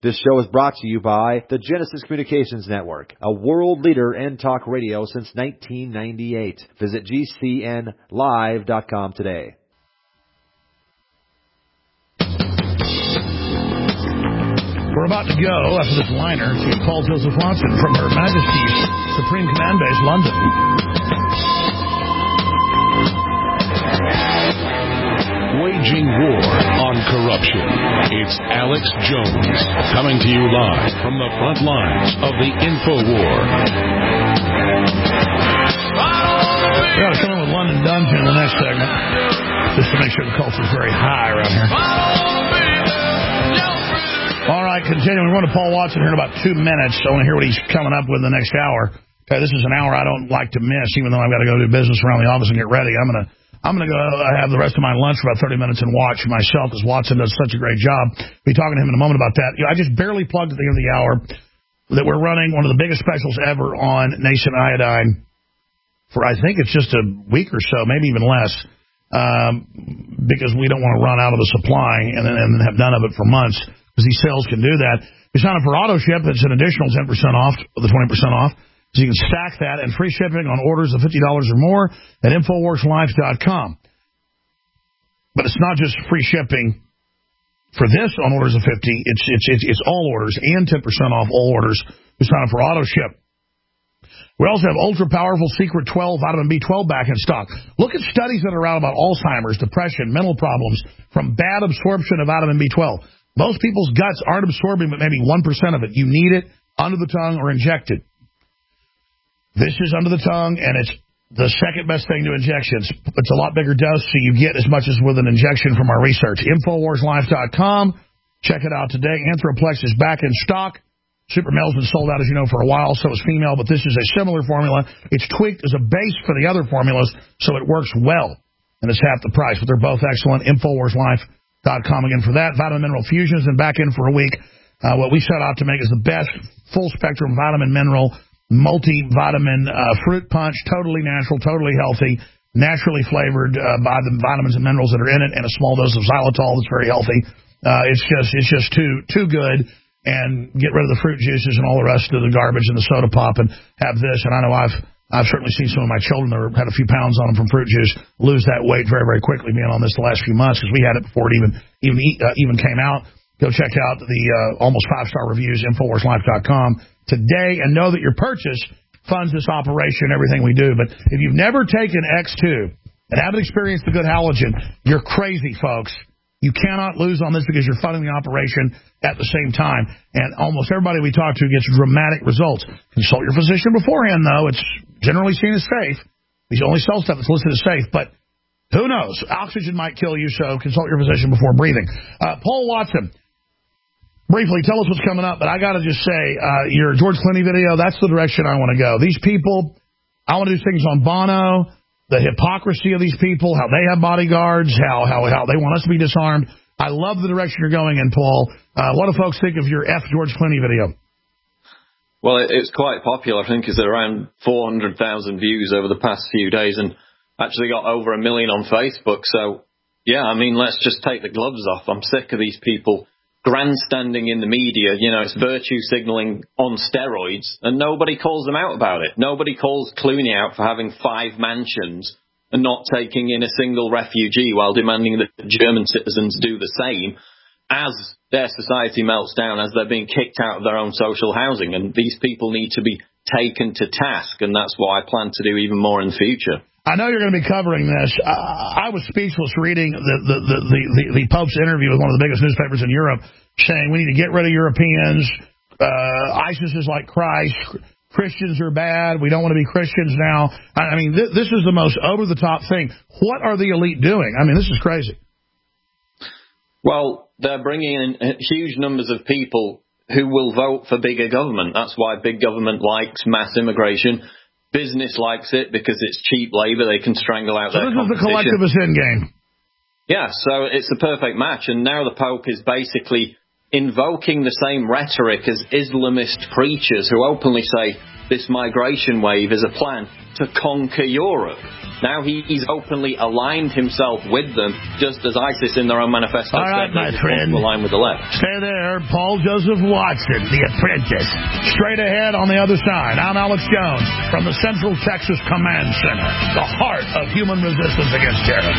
This show is brought to you by the Genesis Communications Network, a world leader in talk radio since 1998. Visit GCNlive.com today. We're about to go after this liner to Paul Joseph Watson from Her Majesty's Supreme Command Base, London. Waging war on corruption. It's Alex Jones coming to you live from the front lines of the InfoWar. We got to come in with London Dungeon in the next segment, just to make sure the culture is very high around here. All right, continuing. We're going to Paul Watson here in about 2 minutes. I want to hear what he's coming up with in the next hour. Okay, this is an hour I don't like to miss, even though I've got to go do business around the office and get ready. I'm going to go have the rest of my lunch for about 30 minutes and watch myself, because Watson does such a great job. We'll be talking to him in a moment about that. I just barely plugged at the end of the hour that we're running one of the biggest specials ever on Nascent Iodine for, I think it's just a week or so, maybe even less, because we don't want to run out of the supply and then have none of it for months, because these sales can do that. If you sign up for AutoShip, it's an additional 10% off, the 20% off. So you can stack that and free shipping on orders of $50 or more at InfoWarsLife.com. But it's not just free shipping for this on orders of $50. It's all orders and 10% off all orders who sign up for AutoShip. We also have ultra-powerful Secret 12 vitamin B12 back in stock. Look at studies that are out about Alzheimer's, depression, mental problems from bad absorption of vitamin B12. Most people's guts aren't absorbing but maybe 1% of it. You need it under the tongue or injected. This is under the tongue, and it's the second best thing to injections. It's a lot bigger dose, so you get as much as with an injection from our research. InfoWarsLife.com. Check it out today. Anthroplex is back in stock. Super Male's been sold out, as you know, for a while, so is Female, but this is a similar formula. It's tweaked as a base for the other formulas, so it works well, and it's half the price, but they're both excellent. InfoWarsLife.com again for that. Vitamin Mineral Fusion has been back in for a week. What we set out to make is the best full-spectrum vitamin mineral multivitamin fruit punch, totally natural, totally healthy, naturally flavored by the vitamins and minerals that are in it, and a small dose of xylitol that's very healthy. It's just too good. And get rid of the fruit juices and all the rest of the garbage and the soda pop, and have this. And I know I've certainly seen some of my children that had a few pounds on them from fruit juice lose that weight very, very quickly, being on this the last few months, because we had it before it even came out. Go check out the almost 5-star reviews, InfoWarsLife.com today, and know that your purchase funds this operation and everything we do. But if you've never taken X2 and haven't experienced the good halogen, you're crazy, folks. You cannot lose on this, because you're funding the operation at the same time. And almost everybody we talk to gets dramatic results. Consult your physician beforehand, though. It's generally seen as safe. We only sell stuff that's listed as safe, but who knows? Oxygen might kill you, so consult your physician before breathing. Paul Watson. Briefly, tell us what's coming up, but I got to just say, your George Clooney video, that's the direction I want to go. These people, I want to do things on Bono, the hypocrisy of these people, how they have bodyguards, how they want us to be disarmed. I love the direction you're going in, Paul. What do folks think of your F. George Clooney video? Well, it's quite popular. I think it's around 400,000 views over the past few days, and actually got over 1 million on Facebook. So, yeah, I mean, let's just take the gloves off. I'm sick of these people grandstanding in the media. You know, it's virtue signaling on steroids, and nobody calls them out about it. Nobody calls Clooney out for having 5 mansions and not taking in a single refugee, while demanding that German citizens do the same as their society melts down, as they're being kicked out of their own social housing. And these people need to be taken to task, and that's what I plan to do even more in the future. I know you're going to be covering this. I was speechless reading the Pope's interview with one of the biggest newspapers in Europe, saying we need to get rid of Europeans. ISIS is like Christ. Christians are bad. We don't want to be Christians now. I mean, this is the most over-the-top thing. What are the elite doing? I mean, this is crazy. Well, they're bringing in huge numbers of people who will vote for bigger government. That's why big government likes mass immigration. Business likes it because it's cheap labor. They can strangle out their competition. So this is the collectivist endgame. Yeah, so it's a perfect match. And now the Pope is basically invoking the same rhetoric as Islamist preachers who openly say this migration wave is a plan to conquer Europe. Now he's openly aligned himself with them, just as ISIS in their own manifesto all right, said my they friend. to align with the left. Stay there. Paul Joseph Watson, The Apprentice. Straight ahead on the other side, I'm Alex Jones from the Central Texas Command Center, the heart of human resistance against terror.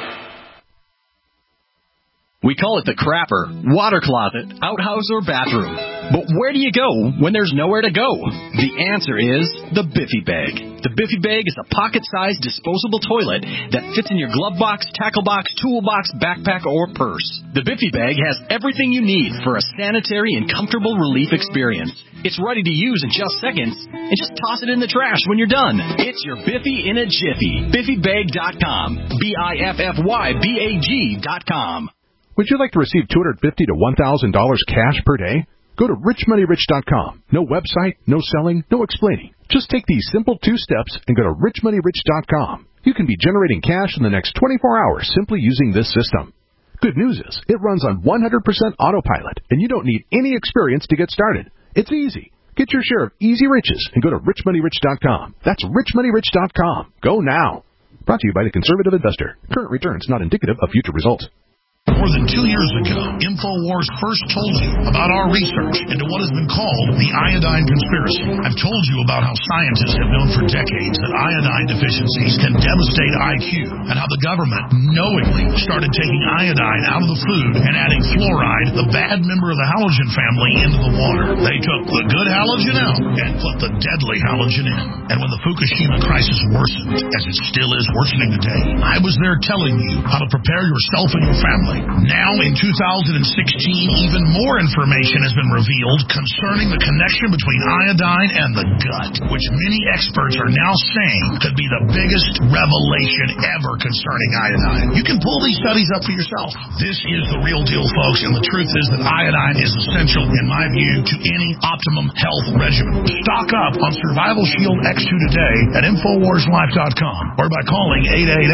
We call it the crapper, water closet, outhouse, or bathroom. But where do you go when there's nowhere to go? The answer is the Biffy Bag. The Biffy Bag is a pocket-sized disposable toilet that fits in your glove box, tackle box, toolbox, backpack, or purse. The Biffy Bag has everything you need for a sanitary and comfortable relief experience. It's ready to use in just seconds, and just toss it in the trash when you're done. It's your Biffy in a jiffy. BiffyBag.com. BiffyBag.com. Would you like to receive $250 to $1,000 cash per day? Go to richmoneyrich.com. No website, no selling, no explaining. Just take these simple 2 steps and go to richmoneyrich.com. You can be generating cash in the next 24 hours simply using this system. Good news is, it runs on 100% autopilot, and you don't need any experience to get started. It's easy. Get your share of easy riches and go to richmoneyrich.com. That's richmoneyrich.com. Go now. Brought to you by the Conservative Investor. Current returns not indicative of future results. More than 2 years ago, InfoWars first told you about our research into what has been called the iodine conspiracy. I've told you about how scientists have known for decades that iodine deficiencies can devastate IQ, and how the government knowingly started taking iodine out of the food and adding fluoride, the bad member of the halogen family, into the water. They took the good halogen out and put the deadly halogen in. And when the Fukushima crisis worsened, as it still is worsening today, I was there telling you how to prepare yourself and your family. Now, in 2016, even more information has been revealed concerning the connection between iodine and the gut, which many experts are now saying could be the biggest revelation ever concerning iodine. You can pull these studies up for yourself. This is the real deal, folks, and the truth is that iodine is essential, in my view, to any optimum health regimen. Stock up on Survival Shield X2 today at InfoWarsLife.com or by calling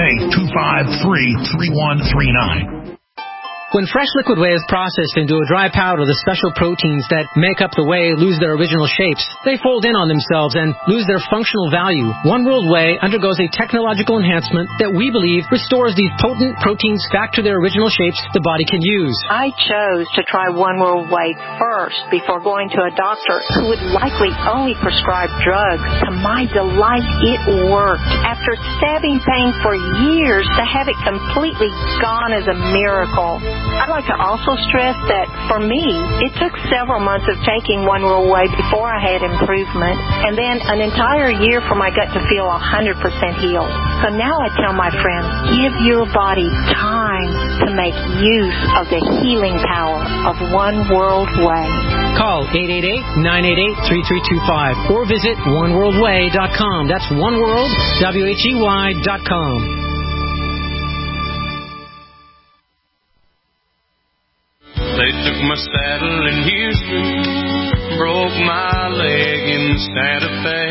888-253-3139. When fresh liquid whey is processed into a dry powder, the special proteins that make up the whey lose their original shapes. They fold in on themselves and lose their functional value. One World Whey undergoes a technological enhancement that we believe restores these potent proteins back to their original shapes the body can use. I chose to try One World Whey first before going to a doctor who would likely only prescribe drugs. To my delight, it worked. After stabbing pain for years, to have it completely gone is a miracle. I'd like to also stress that, for me, it took several months of taking One World Whey before I had improvement, and then an entire year for my gut to feel 100% healed. So now I tell my friends, give your body time to make use of the healing power of One World Whey. Call 888-988-3325 or visit oneworldwhey.com. That's oneworld, WHEY.com. They took my saddle in Houston, broke my leg in Santa Fe,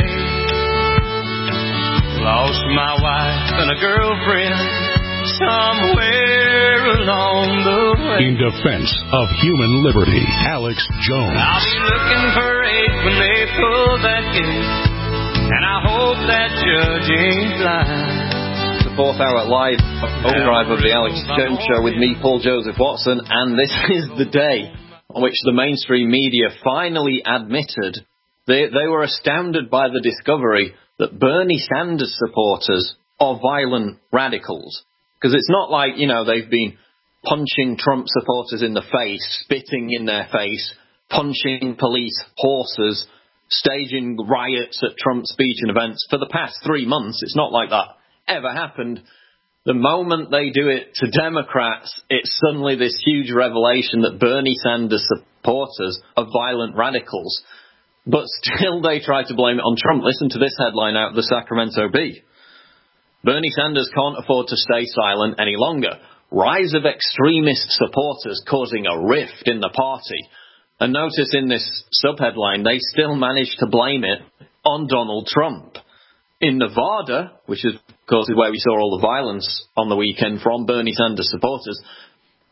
lost my wife and a girlfriend somewhere along the way. In defense of human liberty, Alex Jones. I'll be looking for eight when they pull that gate, and I hope that judge ain't blind. The 4th hour live overdrive of the Alex Jones Show with me, Paul Joseph Watson, and this is the day on which the mainstream media finally admitted they were astounded by the discovery that Bernie Sanders supporters are violent radicals. Because it's not like, they've been punching Trump supporters in the face, spitting in their face, punching police horses, staging riots at Trump speech and events for the past 3 months. It's not like that ever happened. The moment they do it to Democrats, it's suddenly this huge revelation that Bernie Sanders supporters are violent radicals. But still they try to blame it on Trump. Listen to this headline out of the Sacramento Bee. Bernie Sanders can't afford to stay silent any longer. Rise of extremist supporters causing a rift in the party. And notice in this subheadline, they still managed to blame it on Donald Trump. In Nevada, which is, of course, is where we saw all the violence on the weekend from Bernie Sanders supporters,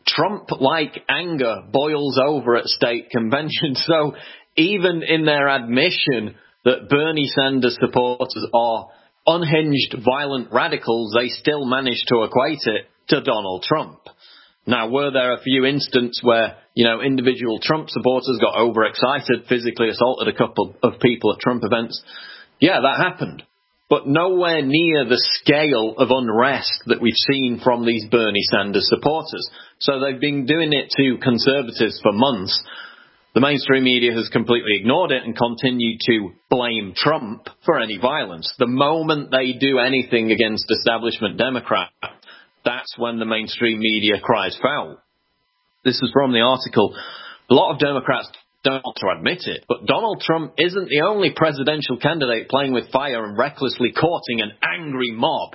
Trump-like anger boils over at state conventions. So even in their admission that Bernie Sanders supporters are unhinged, violent radicals, they still manage to equate it to Donald Trump. Now, were there a few instances where, individual Trump supporters got overexcited, physically assaulted a couple of people at Trump events? Yeah, that happened. But nowhere near the scale of unrest that we've seen from these Bernie Sanders supporters. So they've been doing it to conservatives for months. The mainstream media has completely ignored it and continued to blame Trump for any violence. The moment they do anything against establishment Democrats, that's when the mainstream media cries foul. This is from the article. A lot of Democrats don't want to admit it, but Donald Trump isn't the only presidential candidate playing with fire and recklessly courting an angry mob.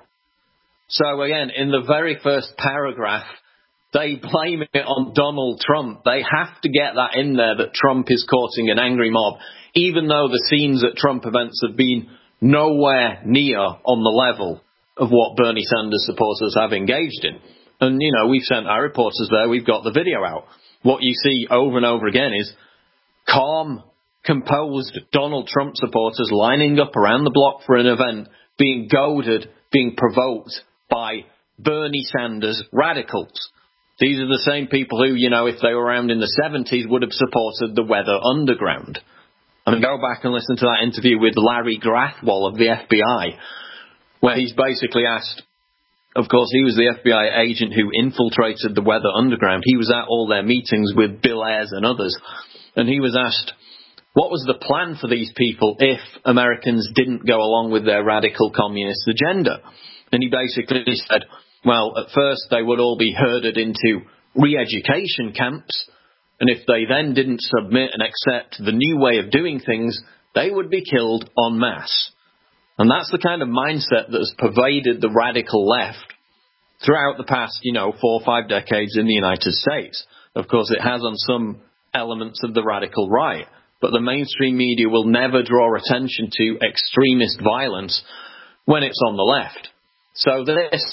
So again, in the very first paragraph, they blame it on Donald Trump. They have to get that in there, that Trump is courting an angry mob, even though the scenes at Trump events have been nowhere near on the level of what Bernie Sanders supporters have engaged in. And, we've sent our reporters there. We've got the video out. What you see over and over again is calm, composed Donald Trump supporters lining up around the block for an event, being goaded, being provoked by Bernie Sanders radicals. These are the same people who, if they were around in the 70s, would have supported the Weather Underground. I mean, go back and listen to that interview with Larry Grathwohl of the FBI, where he's basically asked, of course, he was the FBI agent who infiltrated the Weather Underground. He was at all their meetings with Bill Ayers and others. And he was asked, what was the plan for these people if Americans didn't go along with their radical communist agenda? And he basically said, well, at first they would all be herded into re-education camps. And if they then didn't submit and accept the new way of doing things, they would be killed en masse. And that's the kind of mindset that has pervaded the radical left throughout the past, 4 or 5 decades in the United States. Of course, it has on some elements of the radical right, but the mainstream media will never draw attention to extremist violence when it's on the left. So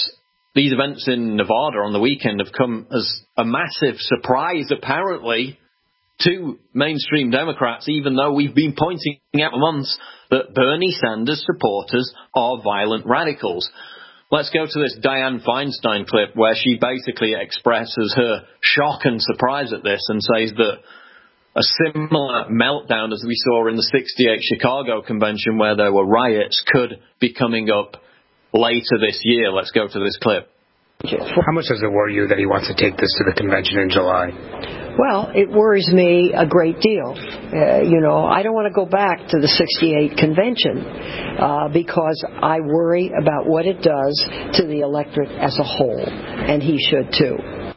these events in Nevada on the weekend have come as a massive surprise, apparently, to mainstream Democrats, even though we've been pointing out for months that Bernie Sanders supporters are violent radicals. Let's go to this Dianne Feinstein clip where she basically expresses her shock and surprise at this and says that a similar meltdown as we saw in the 68 Chicago convention where there were riots could be coming up later this year. Let's go to this clip. How much does it worry you that he wants to take this to the convention in July? Well, it worries me a great deal. I don't want to go back to the 68 convention because I worry about what it does to the electorate as a whole, and he should too.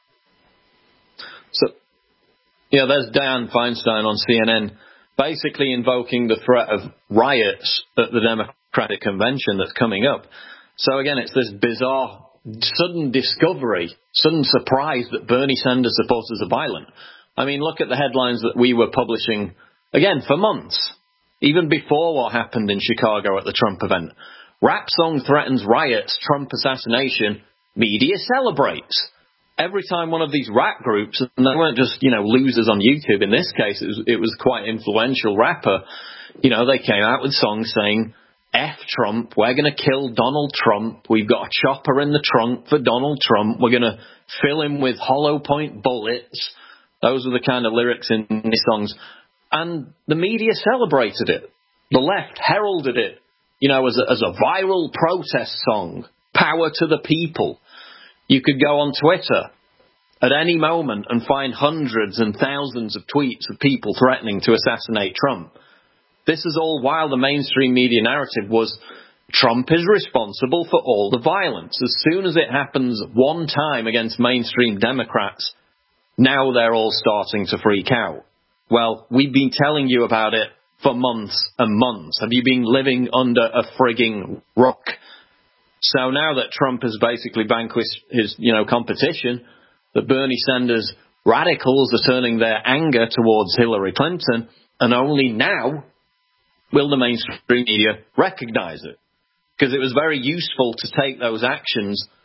So, there's Dianne Feinstein on CNN basically invoking the threat of riots at the Democratic convention that's coming up. So again, it's this bizarre sudden discovery, sudden surprise that Bernie Sanders supporters are violent. I mean, look at the headlines that we were publishing, again, for months, even before what happened in Chicago at the Trump event. Rap song threatens riots, Trump assassination, media celebrates. Every time one of these rap groups, and they weren't just, losers on YouTube, in this case, it was quite influential rapper, they came out with songs saying, F Trump, we're going to kill Donald Trump, we've got a chopper in the trunk for Donald Trump, we're going to fill him with hollow point bullets. Those were the kind of lyrics in these songs. And the media celebrated it. The left heralded it, as a viral protest song. Power to the people. You could go on Twitter at any moment and find hundreds and thousands of tweets of people threatening to assassinate Trump. This is all while the mainstream media narrative was Trump is responsible for all the violence. As soon as it happens one time against mainstream Democrats, now they're all starting to freak out. Well, we've been telling you about it for months and months. Have you been living under a frigging rock? So now that Trump has basically vanquished his, competition, the Bernie Sanders radicals are turning their anger towards Hillary Clinton, and only now will the mainstream media recognize it. Because it was very useful to take those actions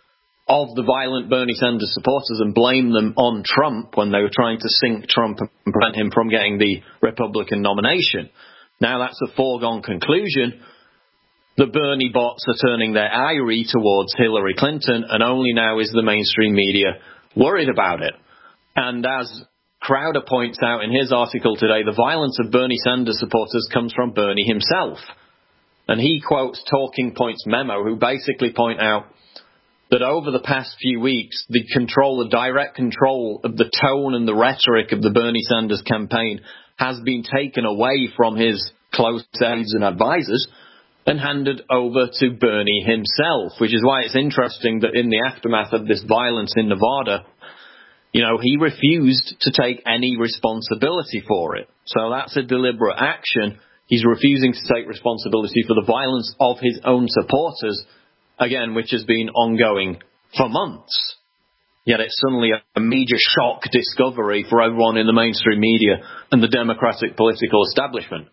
of the violent Bernie Sanders supporters and blame them on Trump when they were trying to sink Trump and prevent him from getting the Republican nomination. Now that's a foregone conclusion. The Bernie bots are turning their ire towards Hillary Clinton, and only now is the mainstream media worried about it. And as Crowder points out in his article today, the violence of Bernie Sanders supporters comes from Bernie himself. And he quotes Talking Points memo, who basically point out that over the past few weeks, the direct control of the tone and the rhetoric of the Bernie Sanders campaign has been taken away from his close aides and advisors and handed over to Bernie himself, which is why it's interesting that in the aftermath of this violence in Nevada, he refused to take any responsibility for it. So that's a deliberate action. He's refusing to take responsibility for the violence of his own supporters, again, which has been ongoing for months. Yet it's suddenly a major shock discovery for everyone in the mainstream media and the Democratic political establishment.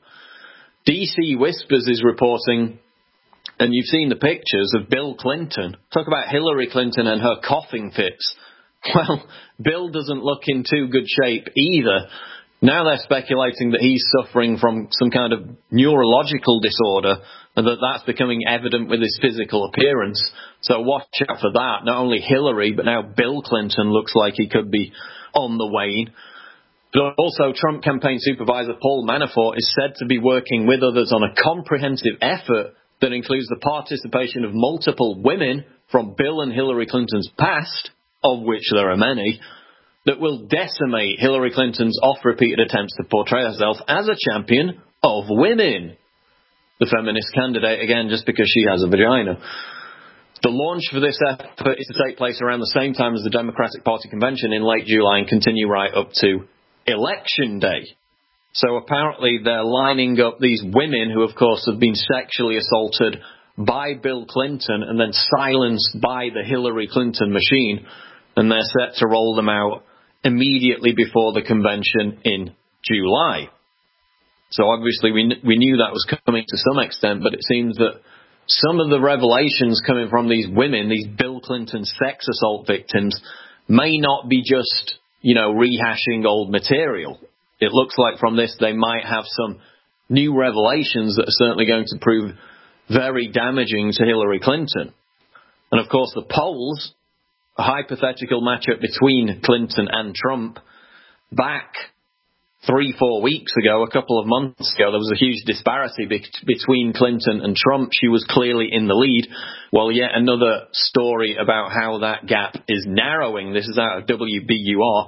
DC Whispers is reporting, and you've seen the pictures of Bill Clinton. Talk about Hillary Clinton and her coughing fits. Well, Bill doesn't look in too good shape either. Now they're speculating that he's suffering from some kind of neurological disorder and that that's becoming evident with his physical appearance. So watch out for that. Not only Hillary, but now Bill Clinton looks like he could be on the wane. But also Trump campaign supervisor Paul Manafort is said to be working with others on a comprehensive effort that includes the participation of multiple women from Bill and Hillary Clinton's past, of which there are many, that will decimate Hillary Clinton's oft-repeated attempts to portray herself as a champion of women. The feminist candidate, again, just because she has a vagina. The launch for this effort is to take place around the same time as the Democratic Party convention in late July and continue right up to Election Day. So apparently they're lining up these women who, of course, have been sexually assaulted by Bill Clinton and then silenced by the Hillary Clinton machine, and they're set to roll them out immediately before the convention in July. So obviously we knew that was coming to some extent, but it seems that some of the revelations coming from these women, these Bill Clinton sex assault victims, may not be just, rehashing old material. It looks like from this they might have some new revelations that are certainly going to prove very damaging to Hillary Clinton. And of course the polls, a hypothetical matchup between Clinton and Trump, back 3-4 weeks ago, a couple of months ago, there was a huge disparity between Clinton and Trump. She was clearly in the lead. Well, yet another story about how that gap is narrowing. This is out of WBUR.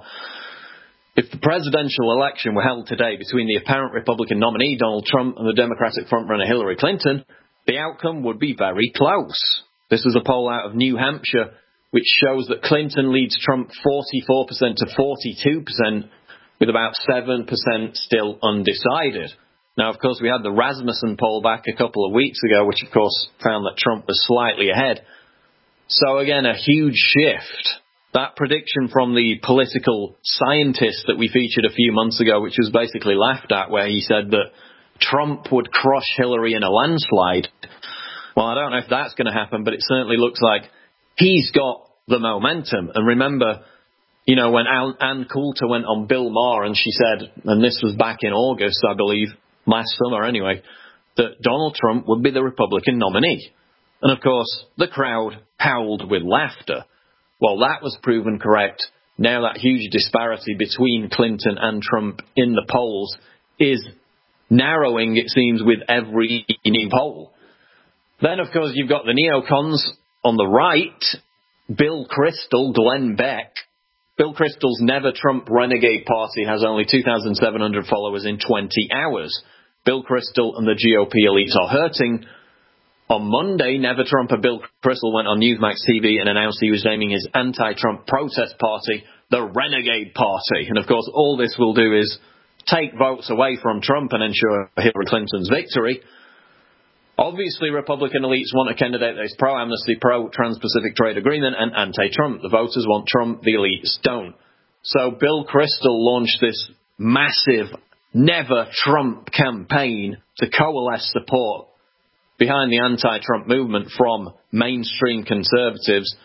If the presidential election were held today between the apparent Republican nominee, Donald Trump, and the Democratic frontrunner, Hillary Clinton, the outcome would be very close. This was a poll out of New Hampshire, which shows that Clinton leads Trump 44% to 42%, with about 7% still undecided. Now, of course, we had the Rasmussen poll back a couple of weeks ago, which, of course, found that Trump was slightly ahead. So, again, a huge shift. That prediction from the political scientist that we featured a few months ago, which was basically laughed at, where he said that Trump would crush Hillary in a landslide. Well, I don't know if that's going to happen, but it certainly looks like he's got the momentum. And remember, when Ann Coulter went on Bill Maher and she said, and this was back in August, I believe, last summer anyway, that Donald Trump would be the Republican nominee. And of course, the crowd howled with laughter. Well, that was proven correct. Now that huge disparity between Clinton and Trump in the polls is narrowing, it seems, with every new poll. Then, of course, you've got the neocons on the right, Bill Kristol, Glenn Beck. Bill Kristol's Never Trump Renegade Party has only 2,700 followers in 20 hours. Bill Kristol and the GOP elites are hurting. On Monday, Never Trumper Bill Kristol went on Newsmax TV and announced he was naming his anti-Trump protest party the Renegade Party. And of course, all this will do is take votes away from Trump and ensure Hillary Clinton's victory. Obviously, Republican elites want a candidate that is pro-amnesty, pro-Trans-Pacific Trade Agreement, and anti-Trump. The voters want Trump, the elites don't. So Bill Kristol launched this massive Never Trump campaign to coalesce support behind the anti-Trump movement from mainstream conservatives.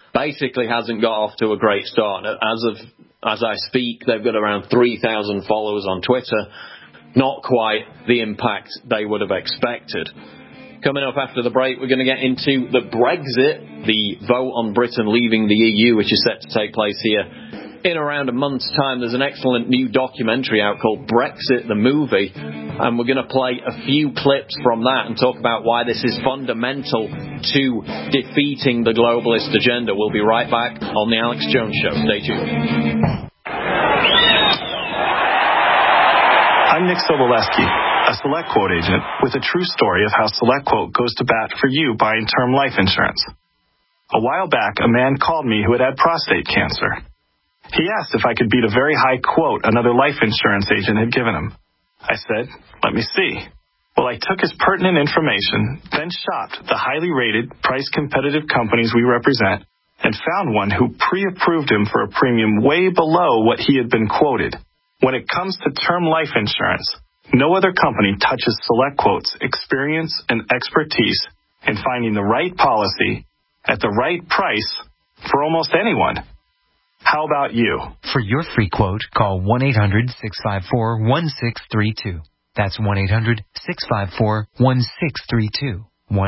basically hasn't got off to a great start. As I speak, they've got around 3,000 followers on Twitter. Not quite the impact they would have expected. Coming up after the break, we're going to get into the Brexit, the vote on Britain leaving the EU, which is set to take place here in around a month's time. There's an excellent new documentary out called Brexit, the movie, and we're going to play a few clips from that and talk about why this is fundamental to defeating the globalist agenda. We'll be right back on the Alex Jones Show. Stay tuned. I'm Nick Sobolewski, a SelectQuote agent with a true story of how SelectQuote goes to bat for you buying term life insurance. A while back, a man called me who had prostate cancer. He asked if I could beat a very high quote another life insurance agent had given him. I said, let me see. Well, I took his pertinent information, then shopped the highly rated, price-competitive companies we represent, and found one who pre-approved him for a premium way below what he had been quoted. When it comes to term life insurance, no other company touches SelectQuote's experience and expertise in finding the right policy at the right price for almost anyone. How about you? For your free quote, call 1-800-654-1632. That's 1-800-654-1632.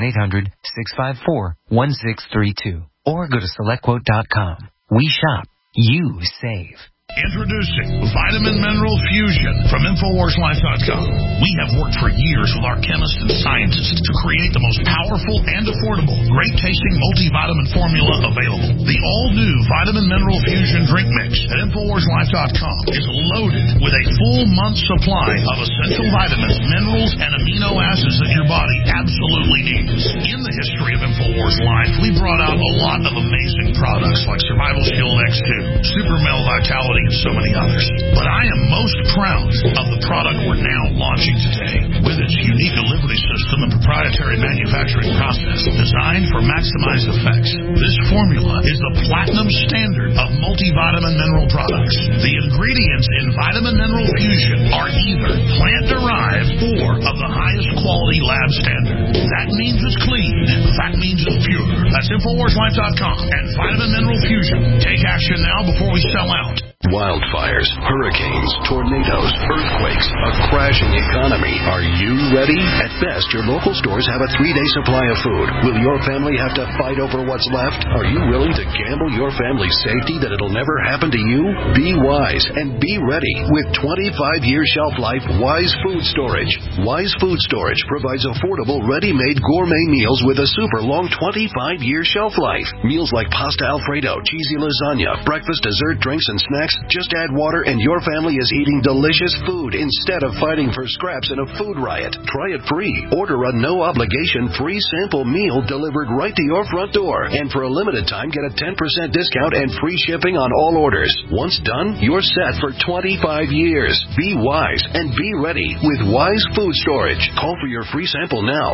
1-800-654-1632. Or go to SelectQuote.com. We shop. You save. Introducing Vitamin Mineral Fusion from InfoWarsLife.com. We have worked for years with our chemists and scientists to create the most powerful and affordable, great-tasting multivitamin formula available. The all-new Vitamin Mineral Fusion drink mix at InfoWarsLife.com is loaded with a full month's supply of essential vitamins, minerals, and amino acids that your body absolutely needs. In the history of InfoWars Life, we brought out a lot of amazing products like Survival Shield X2, Super Male Vitality, and so many others. But I am most proud of the product we're now launching today. With its unique delivery system and proprietary manufacturing process designed for maximized effects, this formula is the platinum standard of multivitamin mineral products. The ingredients in Vitamin Mineral Fusion are either plant-derived or of the highest quality lab standard. That means it's clean. That means it's pure. That's InfoWarsLife.com and Vitamin Mineral Fusion. Take action now before we sell out. Wildfires, hurricanes, tornadoes, earthquakes, a crashing economy. Are you ready? At best, your local stores have a 3-day supply of food. Will your family have to fight over what's left? Are you willing to gamble your family's safety that it'll never happen to you? Be wise and be ready with 25-year shelf life Wise Food Storage. Wise Food Storage provides affordable, ready-made gourmet meals with a super long 25-year shelf life. Meals like pasta Alfredo, cheesy lasagna, breakfast, dessert, drinks, and snacks. Just add water and your family is eating delicious food instead of fighting for scraps in a food riot. Try it free. Order a no-obligation free sample meal delivered right to your front door. And for a limited time, get a 10% discount and free shipping on all orders. Once done, you're set for 25 years. Be wise and be ready with Wise Food Storage. Call for your free sample now.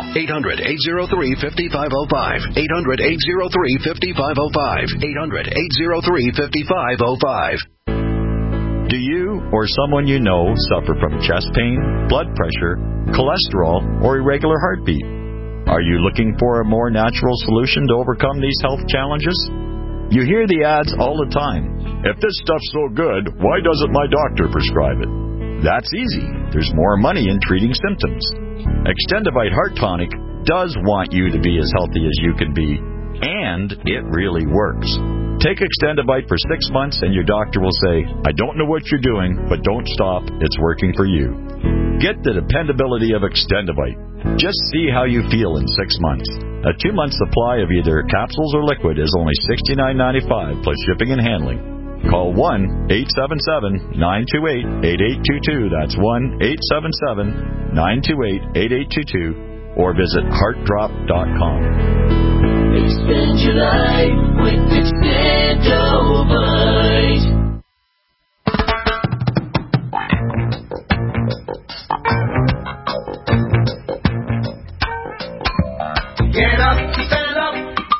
800-803-5505. 800-803-5505. 800-803-5505. Do you or someone you know suffer from chest pain, blood pressure, cholesterol, or irregular heartbeat? Are you looking for a more natural solution to overcome these health challenges? You hear the ads all the time. If this stuff's so good, why doesn't my doctor prescribe it? That's easy. There's more money in treating symptoms. Extendivite Heart Tonic does want you to be as healthy as you can be, and it really works. Take Extendivite for 6 months and your doctor will say, I don't know what you're doing, but don't stop. It's working for you. Get the dependability of Extendivite. Just see how you feel in 6 months. A 2-month supply of either capsules or liquid is only $69.95 plus shipping and handling. Call 1-877-928-8822. That's 1-877-928-8822. Or visit heartdrop.com. Extend your life with Extendivite. Get up, stand up.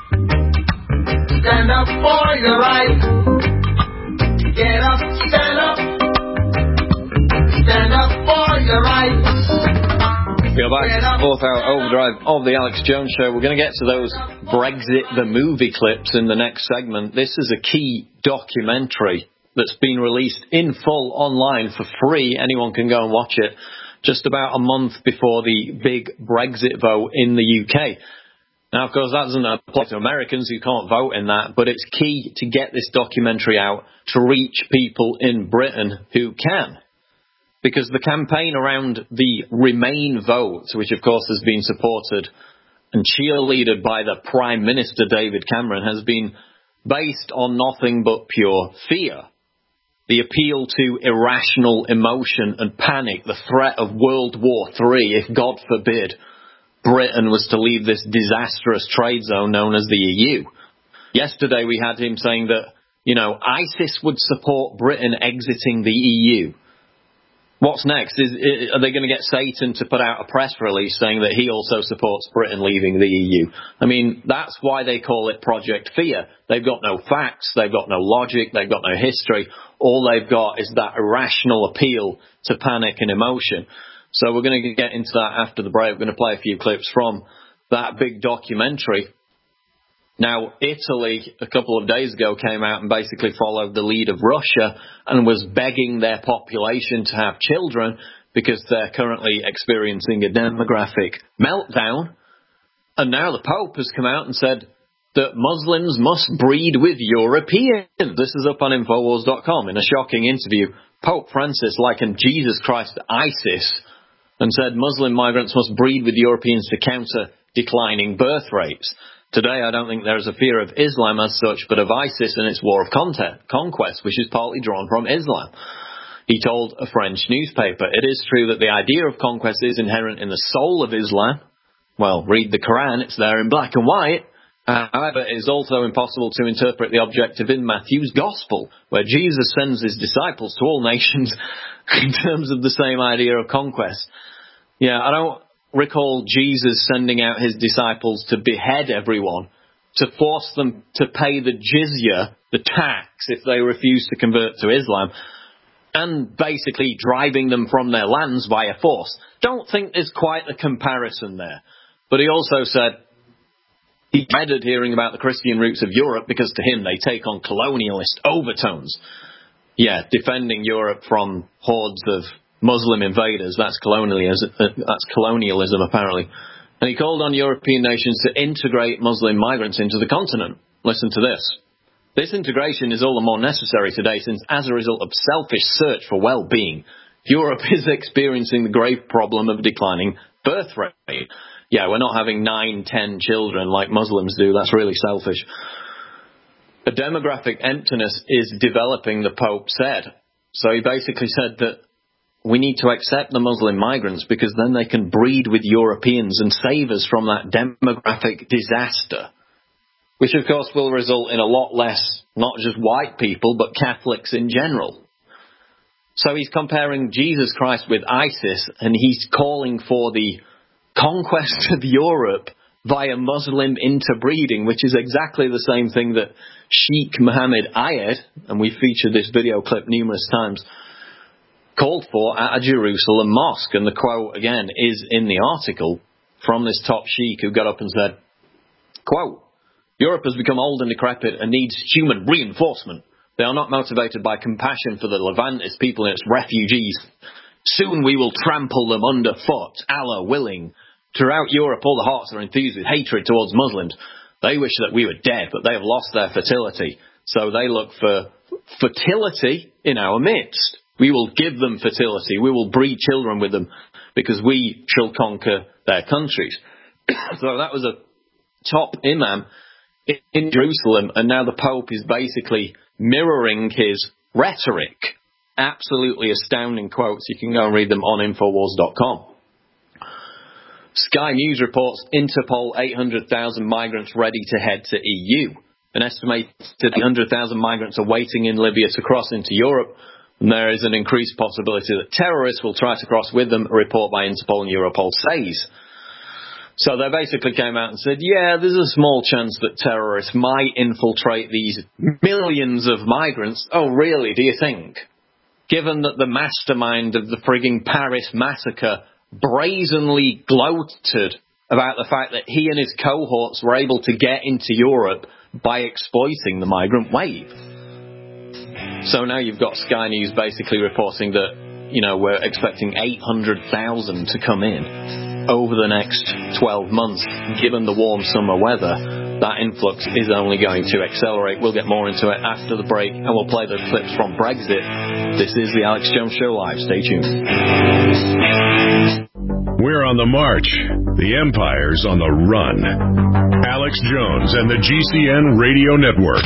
Stand up for your right. Get up, stand up. Stand up for your right. We are back, fourth hour overdrive of the Alex Jones Show. We're going to get to those Brexit the movie clips in the next segment. This is a key documentary that's been released in full online for free. Anyone can go and watch it just about a month before the big Brexit vote in the UK. Now, of course, that doesn't apply to Americans who can't vote in that, but it's key to get this documentary out to reach people in Britain who can. Because the campaign around the Remain vote, which of course has been supported and cheerleaded by the Prime Minister David Cameron, has been based on nothing but pure fear. The appeal to irrational emotion and panic, the threat of World War III if, God forbid, Britain was to leave this disastrous trade zone known as the EU. Yesterday we had him saying that, ISIS would support Britain exiting the EU. What's next? Are they going to get Satan to put out a press release saying that he also supports Britain leaving the EU? I mean, that's why they call it Project Fear. They've got no facts, they've got no logic, they've got no history. All they've got is that irrational appeal to panic and emotion. So we're going to get into that after the break. We're going to play a few clips from that big documentary. Now, Italy, a couple of days ago, came out and basically followed the lead of Russia and was begging their population to have children because they're currently experiencing a demographic meltdown. And now the Pope has come out and said that Muslims must breed with Europeans. This is up on Infowars.com. In a shocking interview, Pope Francis likened Jesus Christ to ISIS and said Muslim migrants must breed with Europeans to counter declining birth rates. Today, I don't think there is a fear of Islam as such, but of ISIS and its war of conquest, which is partly drawn from Islam. He told a French newspaper, it is true that the idea of conquest is inherent in the soul of Islam. Well, read the Quran, it's there in black and white. However, it is also impossible to interpret the objective in Matthew's Gospel, where Jesus sends his disciples to all nations in terms of the same idea of conquest. Yeah, I don't recall Jesus sending out his disciples to behead everyone, to force them to pay the jizya, the tax, if they refuse to convert to Islam, and basically driving them from their lands via force. Don't think there's quite a comparison there. But he also said he dreaded hearing about the Christian roots of Europe because to him they take on colonialist overtones. Yeah, defending Europe from hordes of Muslim invaders, that's colonialism apparently. And he called on European nations to integrate Muslim migrants into the continent. Listen to this. This integration is all the more necessary today since as a result of selfish search for well-being, Europe is experiencing the grave problem of declining birth rate. Yeah, we're not having 9, 10 children like Muslims do. That's really selfish. A demographic emptiness is developing, the Pope said. So he basically said that we need to accept the Muslim migrants because then they can breed with Europeans and save us from that demographic disaster, which of course will result in a lot less, not just white people, but Catholics in general. So he's comparing Jesus Christ with ISIS and he's calling for the conquest of Europe via Muslim interbreeding, which is exactly the same thing that Sheikh Mohammed Ayed, and we featured this video clip numerous times, called for at a Jerusalem mosque. And the quote, again, is in the article from this top sheikh who got up and said, quote, Europe has become old and decrepit and needs human reinforcement. They are not motivated by compassion for the Levant, its people and its refugees. Soon we will trample them underfoot, Allah willing. Throughout Europe, all the hearts are enthused with hatred towards Muslims. They wish that we were dead, but they have lost their fertility. So they look for fertility in our midst. We will give them fertility. We will breed children with them because we shall conquer their countries. So that was a top imam in Jerusalem, and now the Pope is basically mirroring his rhetoric. Absolutely astounding quotes. You can go and read them on Infowars.com. Sky News reports Interpol 800,000 migrants ready to head to EU. An estimated 100,000 migrants are waiting in Libya to cross into Europe. And there is an increased possibility that terrorists will try to cross with them, a report by Interpol and Europol says. So they basically came out and said, yeah, there's a small chance that terrorists might infiltrate these millions of migrants. Oh, really, do you think? Given that the mastermind of the frigging Paris massacre brazenly gloated about the fact that he and his cohorts were able to get into Europe by exploiting the migrant wave. So now you've got Sky News basically reporting that, we're expecting 800,000 to come in over the next 12 months. Given the warm summer weather, that influx is only going to accelerate. We'll get more into it after the break, and we'll play those clips from Brexit. This is the Alex Jones Show Live. Stay tuned. We're on the march. The empire's on the run. Alex Jones and the GCN Radio Network.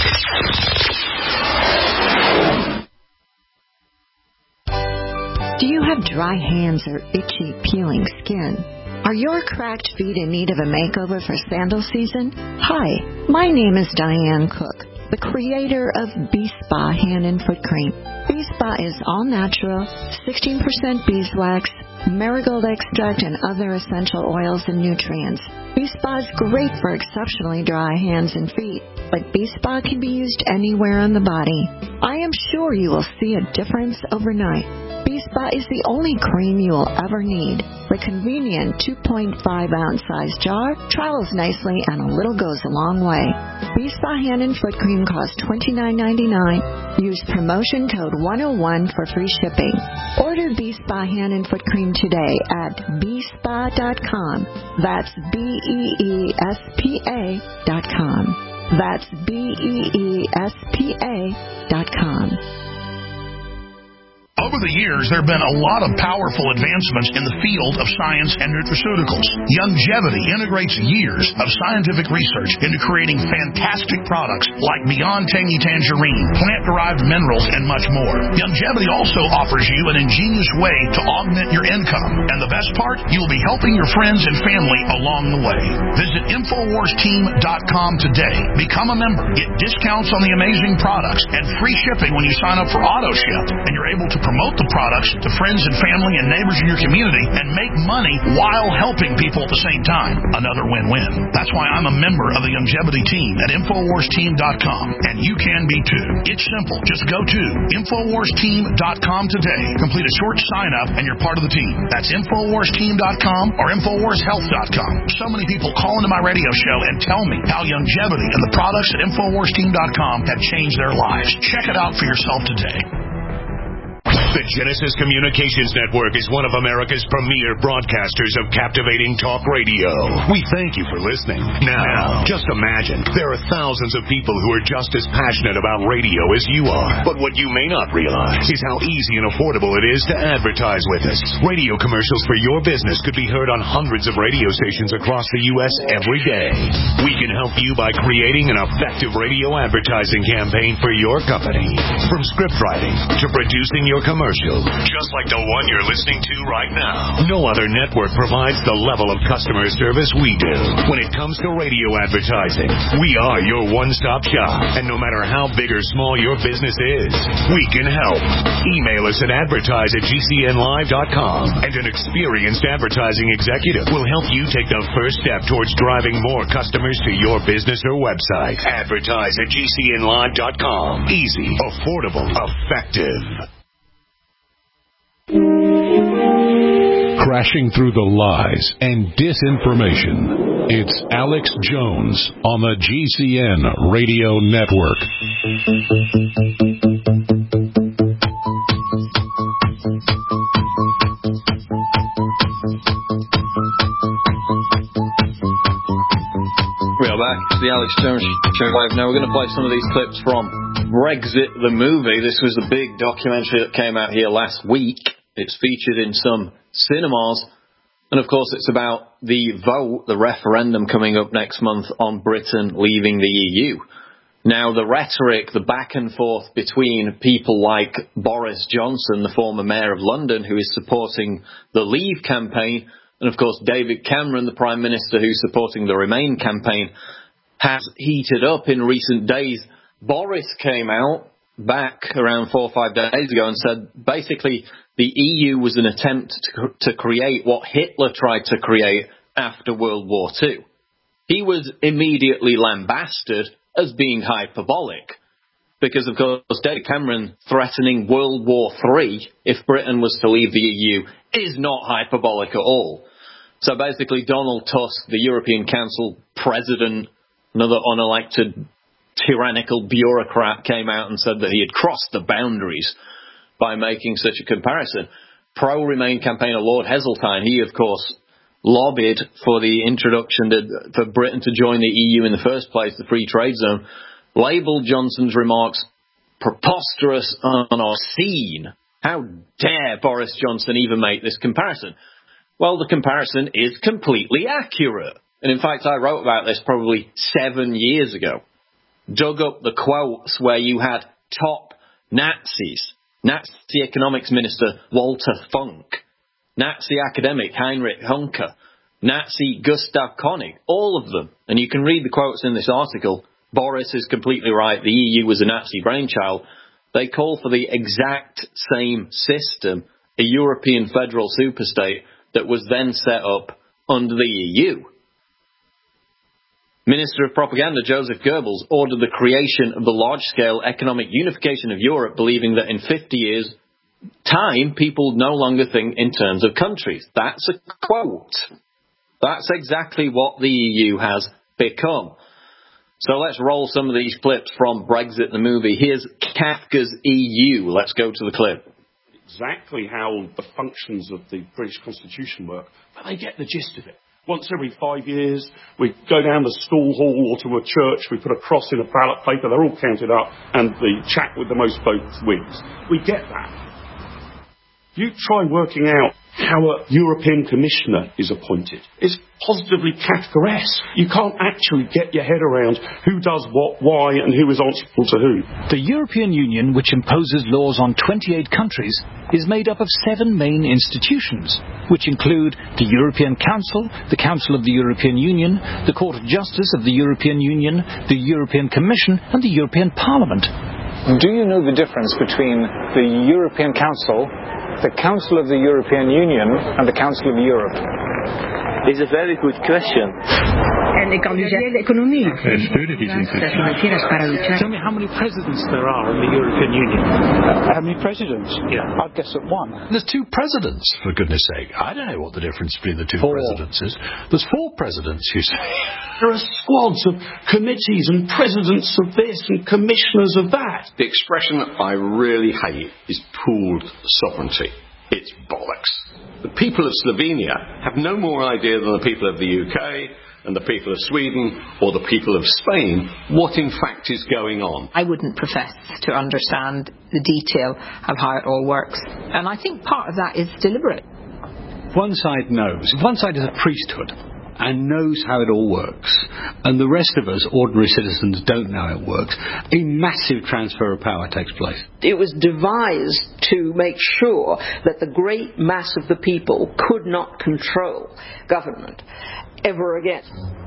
Do you have dry hands or itchy, peeling skin? Are your cracked feet in need of a makeover for sandal season? Hi, my name is Diane Cook, the creator of B-Spa Hand and Foot Cream. B-Spa is all natural, 16% beeswax, marigold extract, and other essential oils and nutrients. B-Spa is great for exceptionally dry hands and feet, but B-Spa can be used anywhere on the body. I am sure you will see a difference overnight. B-Spa is the only cream you will ever need. The convenient 2.5-ounce size jar travels nicely, and a little goes a long way. B-Spa Hand and Foot Cream costs $29.99. Use promotion code 101 for free shipping. Order B-Spa Hand and Foot Cream today at bspa.com. That's BEESPA.com. That's BEESPA.com. Over the years, there have been a lot of powerful advancements in the field of science and nutraceuticals. Youngevity integrates years of scientific research into creating fantastic products like Beyond Tangy Tangerine, plant-derived minerals, and much more. Youngevity also offers you an ingenious way to augment your income. And the best part, you will be helping your friends and family along the way. Visit InfoWarsTeam.com today. Become a member. Get discounts on the amazing products and free shipping when you sign up for AutoShip. And you're able to promote the products to friends and family and neighbors in your community and make money while helping people at the same time. Another win-win. That's why I'm a member of the Youngevity team at InfoWarsTeam.com, and you can be too. It's simple. Just go to InfoWarsTeam.com today. Complete a short sign-up, and you're part of the team. That's InfoWarsTeam.com or InfoWarsHealth.com. So many people call into my radio show and tell me how Youngevity and the products at InfoWarsTeam.com have changed their lives. Check it out for yourself today. The Genesis Communications Network is one of America's premier broadcasters of captivating talk radio. We thank you for listening. Now, just imagine, there are thousands of people who are just as passionate about radio as you are. But what you may not realize is how easy and affordable it is to advertise with us. Radio commercials for your business could be heard on hundreds of radio stations across the U.S. every day. We can help you by creating an effective radio advertising campaign for your company. From script writing to producing your commercial, just like the one you're listening to right now. No other network provides the level of customer service we do. When it comes to radio advertising, we are your one-stop shop. And no matter how big or small your business is, we can help. Email us at advertise@gcnlive.com, and an experienced advertising executive will help you take the first step towards driving more customers to your business or website. Advertise@gcnlive.com. Easy, affordable, effective. Crashing through the lies and disinformation. It's Alex Jones on the GCN Radio Network. We are back. It's the Alex Jones Show Live. Now we're going to play some of these clips from Brexit the movie. This was the big documentary that came out here last week. It's featured in some cinemas. And, of course, it's about the vote, the referendum coming up next month on Britain leaving the EU. Now, the rhetoric, the back and forth between people like Boris Johnson, the former mayor of London, who is supporting the Leave campaign, and, of course, David Cameron, the Prime Minister, who's supporting the Remain campaign, has heated up in recent days. Boris came out back around 4 or 5 days ago and said, basically, the EU was an attempt to create what Hitler tried to create after World War II. He was immediately lambasted as being hyperbolic. because, of course, David Cameron threatening World War III if Britain was to leave the EU is not hyperbolic at all. So basically, Donald Tusk, the European Council president, another unelected tyrannical bureaucrat, came out and said that he had crossed the boundaries by making such a comparison. Pro-Remain campaigner Lord Heseltine, he, of course, lobbied for the introduction for Britain to join the EU in the first place, the free trade zone, labelled Johnson's remarks preposterous and obscene. How dare Boris Johnson even make this comparison? Well, the comparison is completely accurate. And in fact, I wrote about this probably 7 years ago. Dug up the quotes where you had top Nazis, Nazi economics minister Walter Funk, Nazi academic Heinrich Hunker, Nazi Gustav Koenig, all of them. And you can read the quotes in this article. Boris is completely right. The EU was a Nazi brainchild. They call for the exact same system, a European federal superstate that was then set up under the EU. Minister of Propaganda Joseph Goebbels ordered the creation of the large-scale economic unification of Europe, believing that in 50 years' time, people would no longer think in terms of countries. That's a quote. That's exactly what the EU has become. So let's roll some of these clips from Brexit the movie. Here's Kafka's EU. Let's go to the clip. Exactly how the functions of the British Constitution work, but they get the gist of it. Once every 5 years, we go down the school hall or to a church, we put a cross in a ballot paper, they're all counted up, and the chap with the most votes wins. We get that. You try working out how a European Commissioner is appointed. It's positively Kafkaesque. You can't actually get your head around who does what, why, and who is answerable to who. The European Union, which imposes laws on 28 countries, is made up of 7 main institutions, which include the European Council, the Council of the European Union, the Court of Justice of the European Union, the European Commission, and the European Parliament. Do you know the difference between the European Council, the Council of the European Union, and the Council of Europe? It's a very good question. Tell me how many presidents there are in the European Union. How many presidents? Yeah. I'd guess at 1. There's 2 presidents, for goodness sake. I don't know what the difference between the 2 presidents is. There's 4 presidents, you say. There are squads of committees and presidents of this and commissioners of that. The expression I really hate is pooled sovereignty. It's bollocks. The people of Slovenia have no more idea than the people of the UK and the people of Sweden or the people of Spain what in fact is going on. I wouldn't profess to understand the detail of how it all works. And I think part of that is deliberate. One side knows. One side is a priesthood and knows how it all works, and the rest of us, ordinary citizens, don't know how it works. A massive transfer of power takes place. It was devised to make sure that the great mass of the people could not control government ever again.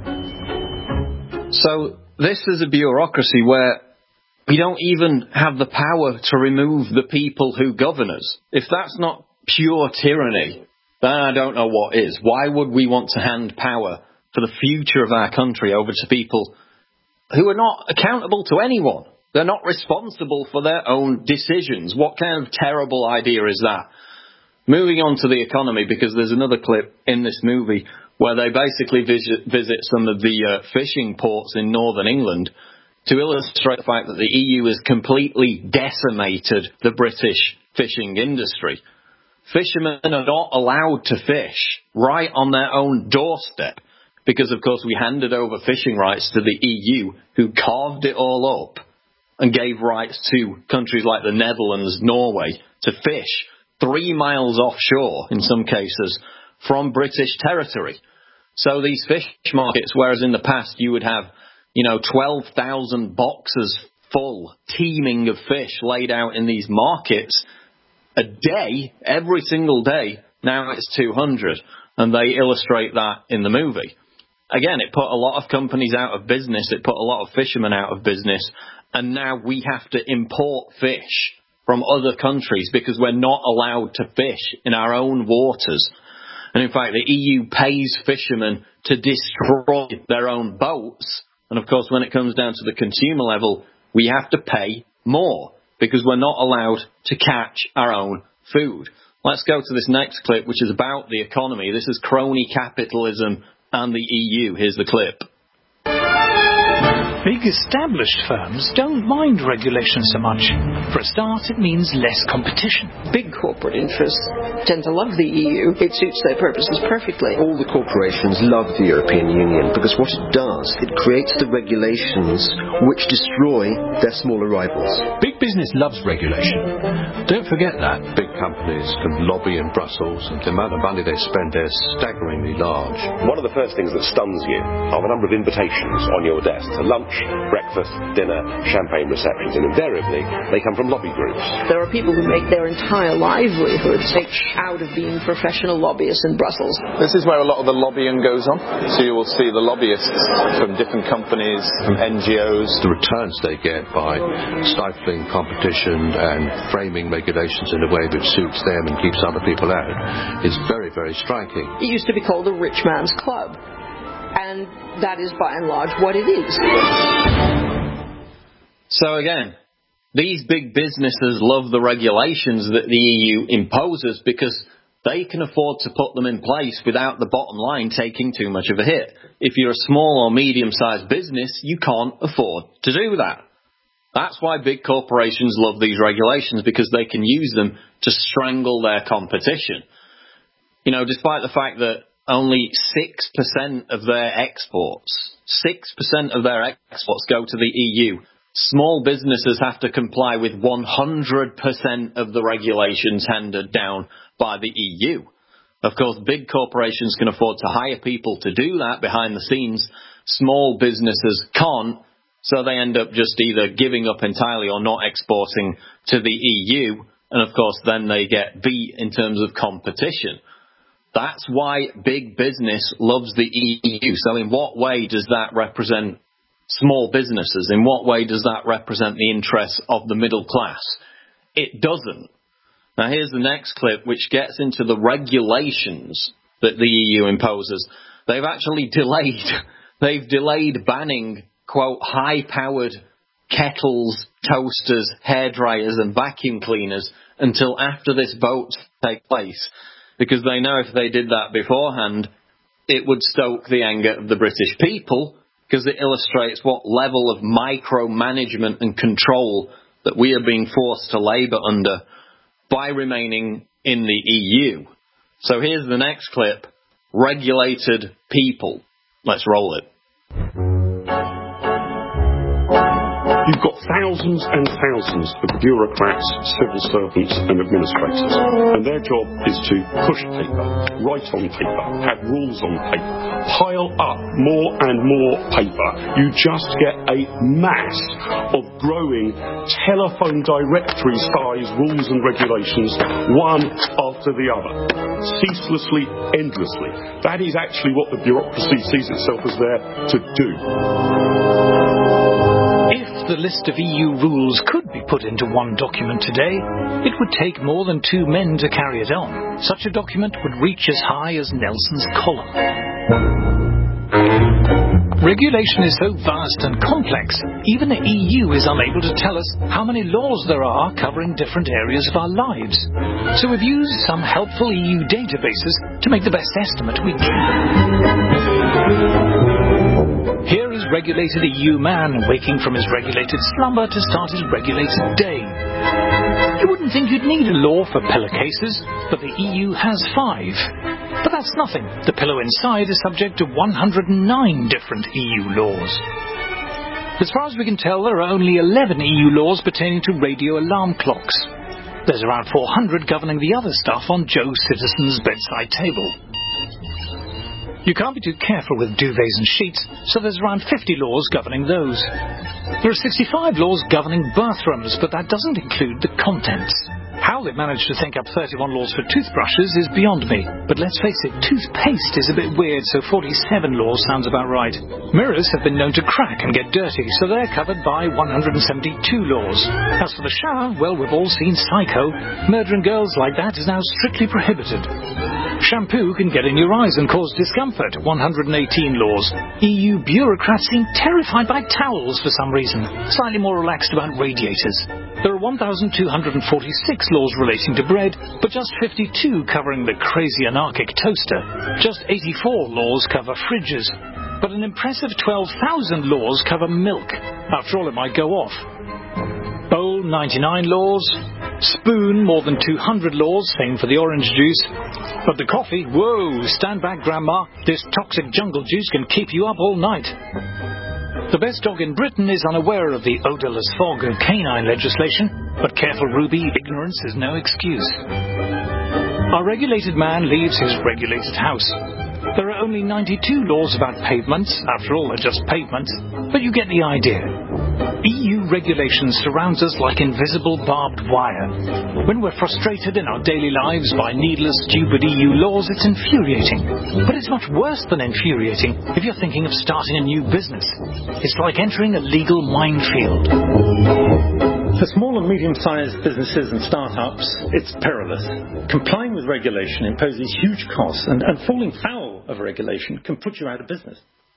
So this is a bureaucracy where we don't even have the power to remove the people who govern us. If that's not pure tyranny, then I don't know what is. Why would we want to hand power for the future of our country over to people who are not accountable to anyone? They're not responsible for their own decisions. What kind of terrible idea is that? Moving on to the economy, because there's another clip in this movie where they basically visit some of the fishing ports in northern England to illustrate the fact that the EU has completely decimated the British fishing industry. Fishermen are not allowed to fish right on their own doorstep because, of course, we handed over fishing rights to the EU, who carved it all up and gave rights to countries like the Netherlands, Norway, to fish 3 miles offshore, in some cases, from British territory. So these fish markets, whereas in the past you would have, 12,000 boxes full, teeming of fish laid out in these markets a day, every single day, now it's 200. And they illustrate that in the movie. Again, it put a lot of companies out of business. It put a lot of fishermen out of business. And now we have to import fish from other countries because we're not allowed to fish in our own waters. And in fact, the EU pays fishermen to destroy their own boats. And of course, when it comes down to the consumer level, we have to pay more because we're not allowed to catch our own food. Let's go to this next clip, which is about the economy. This is crony capitalism and the EU. Here's the clip. Big established firms don't mind regulation so much. For a start, it means less competition. Big corporate interests tend to love the EU. It suits their purposes perfectly. All the corporations love the European Union because what it does, it creates the regulations which destroy their smaller rivals. Big business loves regulation. Don't forget that. Big companies can lobby in Brussels, and the amount of money they spend there is staggeringly large. One of the first things that stuns you are the number of invitations on your desk to lunch, breakfast, dinner, champagne receptions, and invariably they come from lobby groups. There are people who make their entire livelihoods out of being professional lobbyists in Brussels. This is where a lot of the lobbying goes on. So you will see the lobbyists from different companies, from NGOs. The returns they get by stifling competition and framing regulations in a way which suits them and keeps other people out is very, very striking. It used to be called the rich man's club. And that is by and large what it is. So again, these big businesses love the regulations that the EU imposes because they can afford to put them in place without the bottom line taking too much of a hit. If you're a small or medium-sized business, you can't afford to do that. That's why big corporations love these regulations, because they can use them to strangle their competition. You know, despite the fact that only 6% of their exports go to the EU. Small businesses have to comply with 100% of the regulations handed down by the EU. Of course, big corporations can afford to hire people to do that behind the scenes. Small businesses can't, so they end up just either giving up entirely or not exporting to the EU. And of course, then they get beat in terms of competition. That's why big business loves the EU. So in what way does that represent small businesses? In what way does that represent the interests of the middle class? It doesn't. Now here's the next clip, which gets into the regulations that the EU imposes. They've actually delayed banning, quote, high-powered kettles, toasters, hairdryers and vacuum cleaners until after this vote takes place. Because they know if they did that beforehand, it would stoke the anger of the British people, because it illustrates what level of micromanagement and control that we are being forced to labour under by remaining in the EU. So here's the next clip, regulated people. Let's roll it. You've got thousands and thousands of bureaucrats, civil servants and administrators. And their job is to push paper, write on paper, have rules on paper, pile up more and more paper. You just get a mass of growing telephone directory-size rules and regulations, one after the other, ceaselessly, endlessly. That is actually what the bureaucracy sees itself as there to do. If the list of EU rules could be put into one document today, it would take more than 2 men to carry it on. Such a document would reach as high as Nelson's column. Regulation is so vast and complex, even the EU is unable to tell us how many laws there are covering different areas of our lives. So we've used some helpful EU databases to make the best estimate we can. Here is regulated EU man waking from his regulated slumber to start his regulated day. You wouldn't think you'd need a law for pillow cases, but the EU has 5. But that's nothing. The pillow inside is subject to 109 different EU laws. As far as we can tell, there are only 11 EU laws pertaining to radio alarm clocks. There's around 400 governing the other stuff on Joe Citizen's bedside table. You can't be too careful with duvets and sheets, so there's around 50 laws governing those. There are 65 laws governing bathrooms, but that doesn't include the contents. How they managed to think up 31 laws for toothbrushes is beyond me. But let's face it, toothpaste is a bit weird, so 47 laws sounds about right. Mirrors have been known to crack and get dirty, so they're covered by 172 laws. As for the shower, well, we've all seen Psycho. Murdering girls like that is now strictly prohibited. Shampoo can get in your eyes and cause discomfort. 118 laws. EU bureaucrats seem terrified by towels for some reason. Slightly more relaxed about radiators. There are 1,246 laws relating to bread, but just 52 covering the crazy anarchic toaster. Just 84 laws cover fridges. But an impressive 12,000 laws cover milk. After all, it might go off. Bowl, 99 laws. Spoon, more than 200 laws, same for the orange juice. But the coffee, whoa, stand back, Grandma. This toxic jungle juice can keep you up all night. The best dog in Britain is unaware of the odourless fog of canine legislation, but careful, Ruby, ignorance is no excuse. Our regulated man leaves his regulated house. There are only 92 laws about pavements. After all, they're just pavements. But you get the idea. EU regulation surrounds us like invisible barbed wire. When we're frustrated in our daily lives by needless, stupid EU laws, it's infuriating. But it's much worse than infuriating if you're thinking of starting a new business. It's like entering a legal minefield. For small and medium-sized businesses and start-ups, it's perilous. Complying with regulation imposes huge costs, and falling foul of regulation can put you out of business.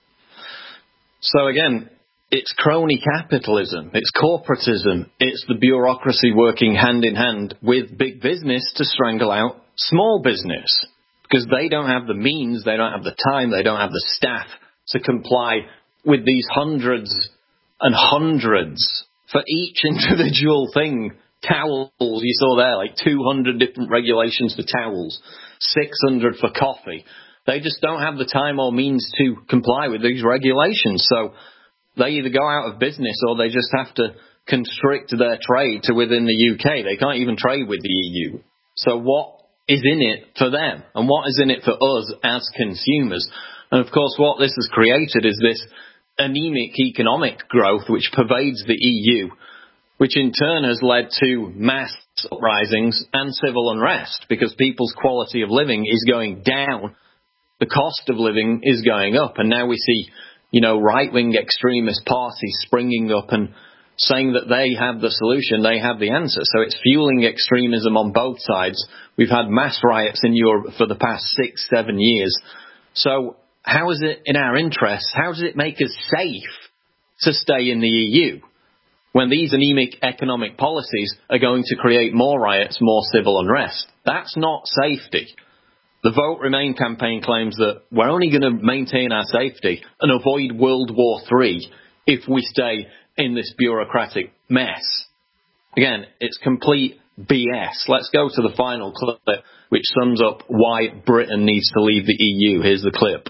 So again, it's crony capitalism, it's corporatism, it's the bureaucracy working hand in hand with big business to strangle out small business. Because they don't have the means, they don't have the time, they don't have the staff to comply with these hundreds and hundreds for each individual thing. Towels, you saw there, like 200 different regulations for towels, 600 for coffee. They just don't have the time or means to comply with these regulations. So they either go out of business or they just have to constrict their trade to within the UK. They can't even trade with the EU. So what is in it for them? And what is in it for us as consumers? And of course, what this has created is this anemic economic growth which pervades the EU, which in turn has led to mass uprisings and civil unrest because people's quality of living is going down. The cost of living is going up. And now we see, right-wing extremist parties springing up and saying that they have the solution, they have the answer. So it's fueling extremism on both sides. We've had mass riots in Europe for the past 6-7 years. So how is it in our interests? How does it make us safe to stay in the EU when these anemic economic policies are going to create more riots, more civil unrest? That's not safety. The Vote Remain campaign claims that we're only going to maintain our safety and avoid World War III if we stay in this bureaucratic mess. Again, it's complete BS. Let's go to the final clip, which sums up why Britain needs to leave the EU. Here's the clip.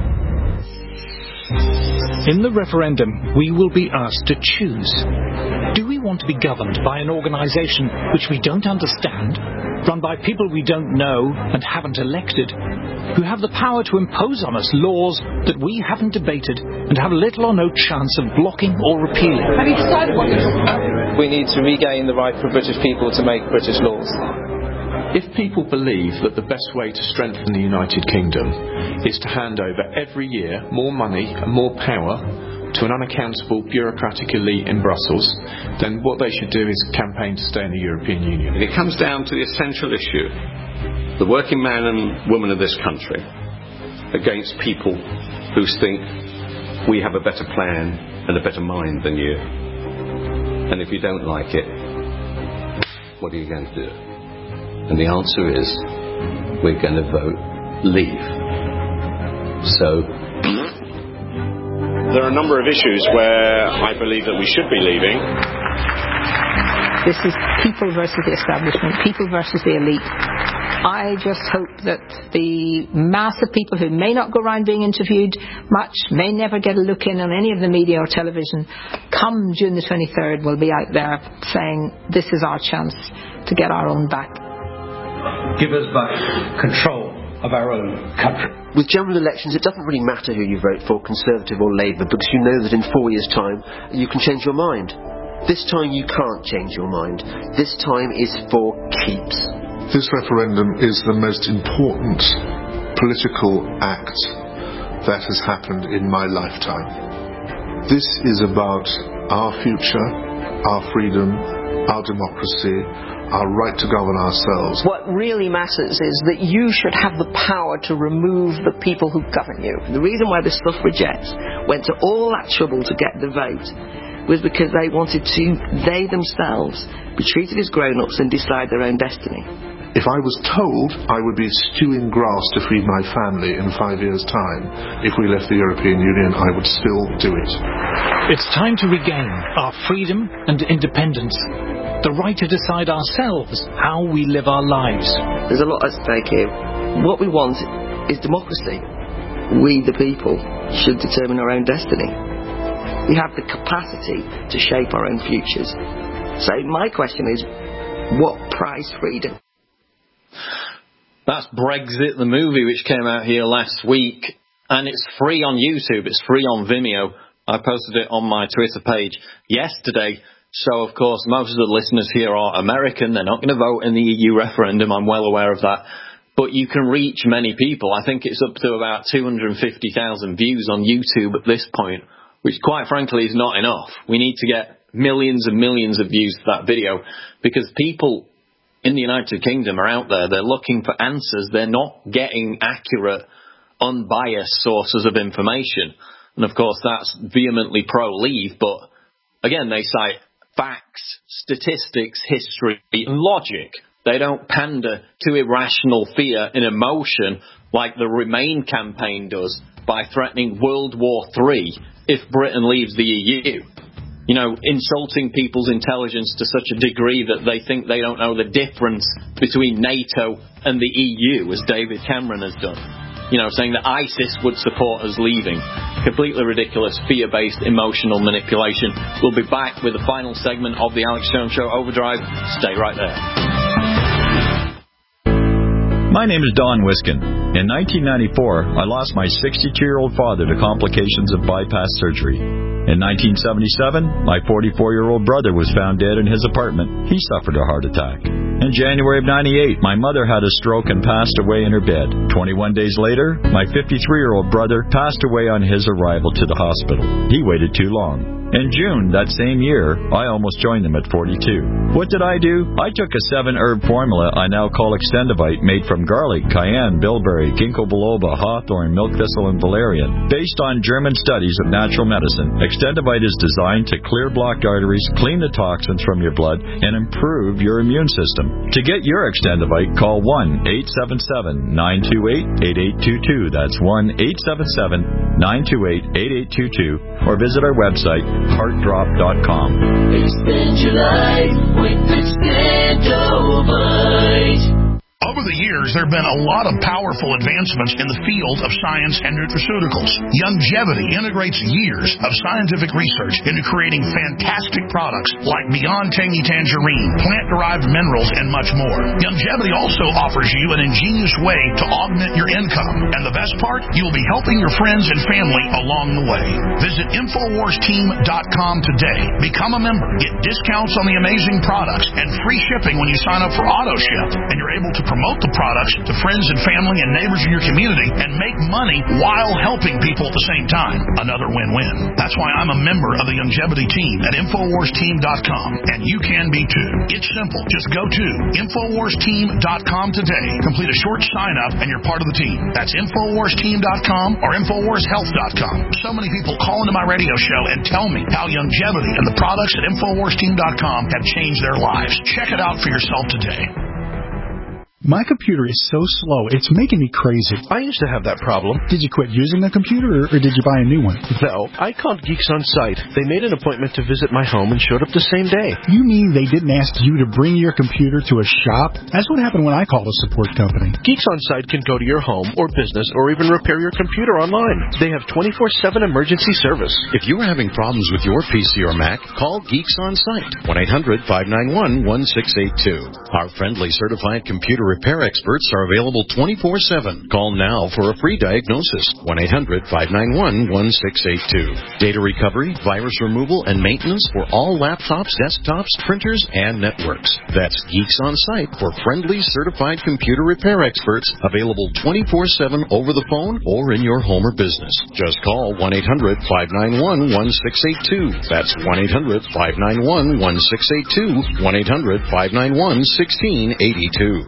In the referendum, we will be asked to choose. Do we want to be governed by an organisation which we don't understand, run by people we don't know and haven't elected, who have the power to impose on us laws that we haven't debated and have little or no chance of blocking or repealing? Have you decided what you're talking about? We need to regain the right for British people to make British laws. If people believe that the best way to strengthen the United Kingdom is to hand over every year more money and more power to an unaccountable bureaucratic elite in Brussels, then what they should do is campaign to stay in the European Union. It comes down to the essential issue. The working man and woman of this country against people who think we have a better plan and a better mind than you. And if you don't like it, what are you going to do? And the answer is, we're going to vote leave. So there are a number of issues where I believe that we should be leaving. This is people versus the establishment, people versus the elite. I just hope that the mass of people who may not go around being interviewed much, may never get a look in on any of the media or television, come June the 23rd will be out there saying this is our chance to get our own back. Give us back control of our own country. With general elections, it doesn't really matter who you vote for, Conservative or Labour, because you know that in 4 years' time you can change your mind. This time you can't change your mind. This time is for keeps. This referendum is the most important political act that has happened in my lifetime. This is about our future, our freedom, our democracy, our right to govern ourselves. What really matters is that you should have the power to remove the people who govern you. The reason why the suffragettes went to all that trouble to get the vote was because they wanted to, they themselves, be treated as grown-ups and decide their own destiny. If I was told I would be stewing grass to feed my family in 5 years' time if we left the European Union, I would still do it. It's time to regain our freedom and independence. The right to decide ourselves how we live our lives. There's a lot at stake here. What we want is democracy. We, the people, should determine our own destiny. We have the capacity to shape our own futures. So my question is, what price freedom? That's Brexit, the movie, which came out here last week. And it's free on YouTube. It's free on Vimeo. I posted it on my Twitter page yesterday. So, of course, most of the listeners here are American. They're not going to vote in the EU referendum. I'm well aware of that. But you can reach many people. I think it's up to about 250,000 views on YouTube at this point, which, quite frankly, is not enough. We need to get millions and millions of views to that video because people in the United Kingdom are out there. They're looking for answers. They're not getting accurate, unbiased sources of information. And, of course, that's vehemently pro-Leave. But, again, they cite facts, statistics, history, and logic. They don't pander to irrational fear and emotion like the Remain campaign does by threatening World War III if Britain leaves the EU. You know, insulting people's intelligence to such a degree that they think they don't know the difference between NATO and the EU, as David Cameron has done. You know, saying that ISIS would support us leaving. Completely ridiculous, fear-based, emotional manipulation. We'll be back with the final segment of the Alex Jones Show Overdrive. Stay right there. My name is Don Wiskin. In 1994, I lost my 62-year-old father to complications of bypass surgery. In 1977, my 44-year-old brother was found dead in his apartment. He suffered a heart attack. In January of 98, my mother had a stroke and passed away in her bed. 21 days later, my 53-year-old brother passed away on his arrival to the hospital. He waited too long. In June that same year, I almost joined them at 42. What did I do? I took a 7-herb formula I now call Extendivite, made from garlic, cayenne, bilberry, ginkgo biloba, hawthorn, milk thistle, and valerian. Based on German studies of natural medicine, Extendivite is designed to clear blocked arteries, clean the toxins from your blood, and improve your immune system. To get your Extendivite, call 1-877-928-8822. That's 1-877-928-8822. Or visit our website, heartdrop.com. Extend your life with Extendivite. Over the years, there have been a lot of powerful advancements in the field of science and nutraceuticals. Youngevity integrates years of scientific research into creating fantastic products like Beyond Tangy Tangerine, plant-derived minerals, and much more. Youngevity also offers you an ingenious way to augment your income. And the best part, you'll be helping your friends and family along the way. Visit InfoWarsTeam.com today. Become a member. Get discounts on the amazing products and free shipping when you sign up for AutoShip. And you're able to promote the products to friends and family and neighbors in your community and make money while helping people at the same time. Another win-win. That's why I'm a member of the Youngevity team at InfoWarsTeam.com, and you can be too. It's simple. Just go to InfoWarsTeam.com today. Complete a short sign-up and you're part of the team. That's InfoWarsTeam.com or InfoWarsHealth.com. So many people call into my radio show and tell me how Youngevity and the products at InfoWarsTeam.com have changed their lives. Check it out for yourself today. My computer is so slow, it's making me crazy. I used to have that problem. Did you quit using the computer, or did you buy a new one? No, I called Geeks On Site. They made an appointment to visit my home and showed up the same day. You mean they didn't ask you to bring your computer to a shop? That's what happened when I called a support company. Geeks On Site can go to your home or business or even repair your computer online. They have 24/7 emergency service. If you are having problems with your PC or Mac, call Geeks On Site. 1-800-591-1682. Our friendly certified computer repair experts are available 24/7. Call now for a free diagnosis. 1-800-591-1682. Data recovery, virus removal, and maintenance for all laptops, desktops, printers, and networks. That's Geeks On Site for friendly, certified computer repair experts available 24/7 over the phone or in your home or business. Just call 1-800-591-1682. That's 1-800-591-1682. 1-800-591-1682.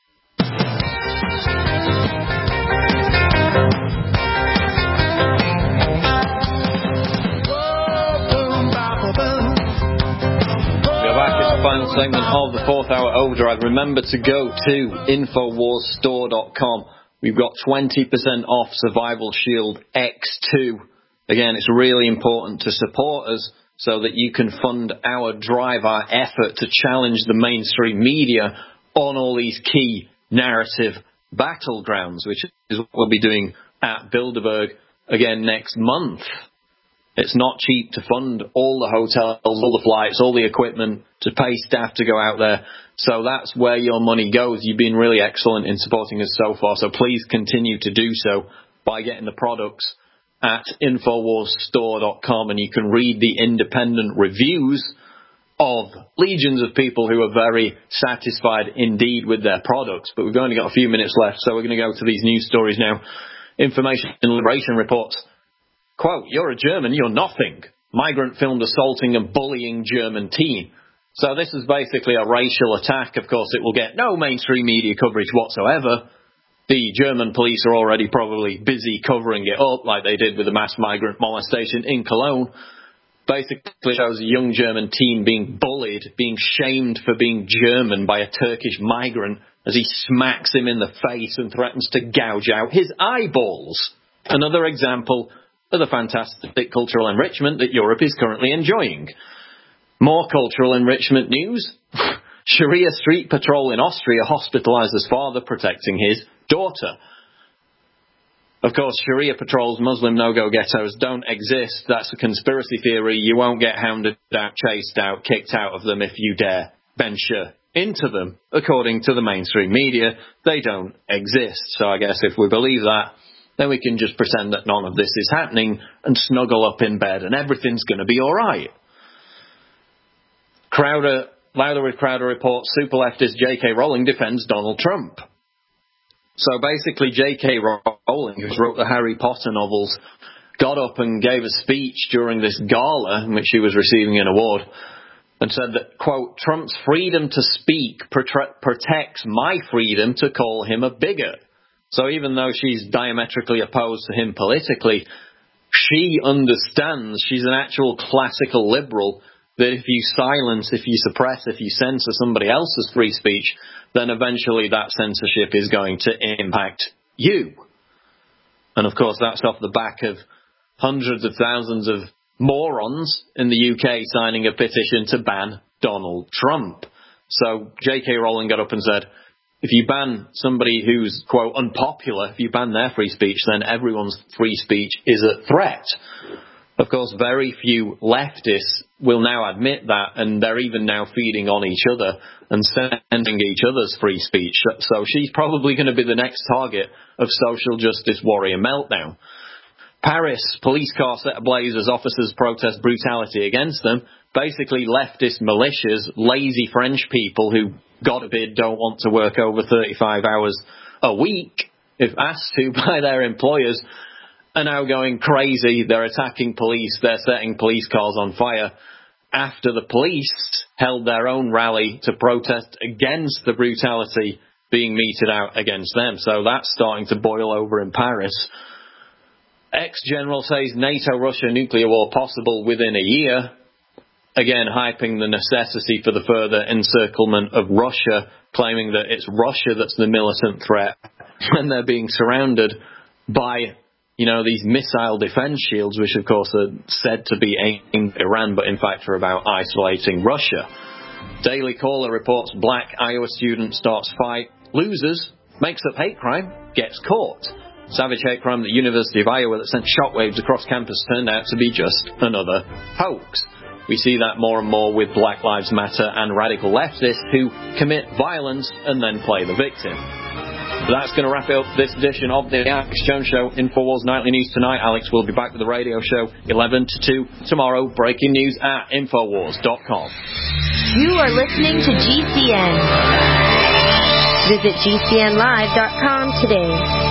Final segment of the 4th hour overdrive. Remember to go to InfoWarsStore.com. We've got 20% off Survival Shield X2. Again, it's really important to support us so that you can fund our drive, our effort to challenge the mainstream media on all these key narrative battlegrounds, which is what we'll be doing at Bilderberg again next month. It's not cheap to fund all the hotels, all the flights, all the equipment, to pay staff to go out there. So that's where your money goes. You've been really excellent in supporting us so far. So please continue to do so by getting the products at InfoWarsStore.com. And you can read the independent reviews of legions of people who are very satisfied indeed with their products. But we've only got a few minutes left, so we're going to go to these news stories now. Information and Liberation reports, quote, "You're a German, you're nothing. Migrant filmed assaulting and bullying German teen." So this is basically a racial attack. Of course, it will get no mainstream media coverage whatsoever. The German police are already probably busy covering it up, like they did with the mass migrant molestation in Cologne. Basically shows a young German teen being bullied, being shamed for being German by a Turkish migrant as he smacks him in the face and threatens to gouge out his eyeballs. Another example of the fantastic cultural enrichment that Europe is currently enjoying. More cultural enrichment news. Sharia street patrol in Austria hospitalizes father protecting his daughter. Of course, Sharia patrols, Muslim no-go ghettos, don't exist. That's a conspiracy theory. You won't get hounded out, chased out, kicked out of them if you dare venture into them. According to the mainstream media, they don't exist. So I guess if we believe that, then we can just pretend that none of this is happening and snuggle up in bed and everything's going to be all right. Louder with Crowder reports, super leftist J.K. Rowling defends Donald Trump. So basically J.K. Rowling, who wrote the Harry Potter novels, got up and gave a speech during this gala in which she was receiving an award and said that, quote, "Trump's freedom to speak protects my freedom to call him a bigot." So even though she's diametrically opposed to him politically, she understands, she's an actual classical liberal, that if you silence, if you suppress, if you censor somebody else's free speech, then eventually that censorship is going to impact you. And of course that's off the back of hundreds of thousands of morons in the UK signing a petition to ban Donald Trump. So J.K. Rowling got up and said, if you ban somebody who's, quote, unpopular, if you ban their free speech, then everyone's free speech is at threat. Of course, very few leftists will now admit that, and they're even now feeding on each other and sending each other's free speech. So she's probably going to be the next target of social justice warrior meltdown. Paris, police car set ablaze as officers protest brutality against them. Basically leftist militias, lazy French people who, God forbid, don't want to work over 35 hours a week, if asked to by their employers, are now going crazy. They're attacking police. They're setting police cars on fire after the police held their own rally to protest against the brutality being meted out against them. So that's starting to boil over in Paris. Ex-general says NATO-Russia nuclear war possible within a year. Again, hyping the necessity for the further encirclement of Russia, claiming that it's Russia that's the militant threat, and they're being surrounded by, you know, these missile defense shields, which of course are said to be aimed at Iran, but in fact are about isolating Russia. Daily Caller reports black Iowa student starts fight, loses, makes up hate crime, gets caught. Savage hate crime at the University of Iowa that sent shockwaves across campus turned out to be just another hoax. We see that more and more with Black Lives Matter and radical leftists who commit violence and then play the victim. But that's going to wrap it up for this edition of the Alex Jones Show. InfoWars Nightly News tonight. Alex will be back with the radio show 11 to 2 tomorrow. Breaking news at Infowars.com. You are listening to GCN. Visit GCNlive.com today.